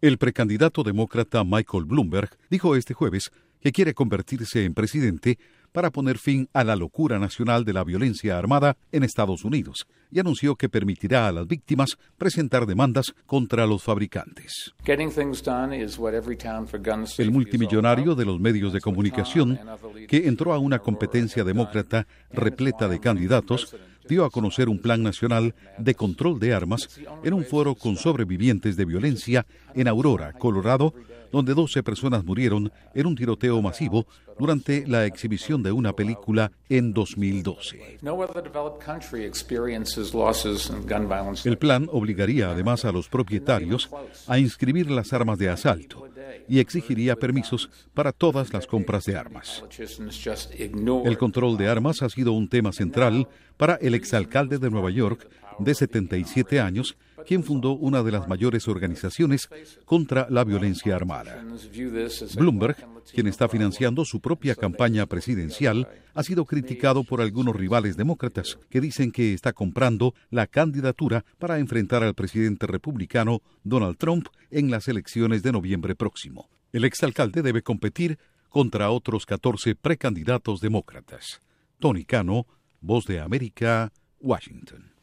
El precandidato demócrata Michael Bloomberg dijo este jueves que quiere convertirse en presidente para poner fin a la locura nacional de la violencia armada en Estados Unidos y anunció que permitirá a las víctimas presentar demandas contra los fabricantes. El multimillonario de los medios de comunicación, que entró a una competencia demócrata repleta de candidatos, dio a conocer un plan nacional de control de armas en un foro con sobrevivientes de violencia en Aurora, Colorado, donde 12 personas murieron en un tiroteo masivo durante la exhibición de una película en 2012. El plan obligaría además a los propietarios a inscribir las armas de asalto y exigiría permisos para todas las compras de armas. El control de armas ha sido un tema central para el exalcalde de Nueva York, de 77 años, quien fundó una de las mayores organizaciones contra la violencia armada. Bloomberg, quien está financiando su propia campaña presidencial, ha sido criticado por algunos rivales demócratas que dicen que está comprando la candidatura para enfrentar al presidente republicano Donald Trump en las elecciones de noviembre próximo. El exalcalde debe competir contra otros 14 precandidatos demócratas. Tony Cano, Voz de América, Washington.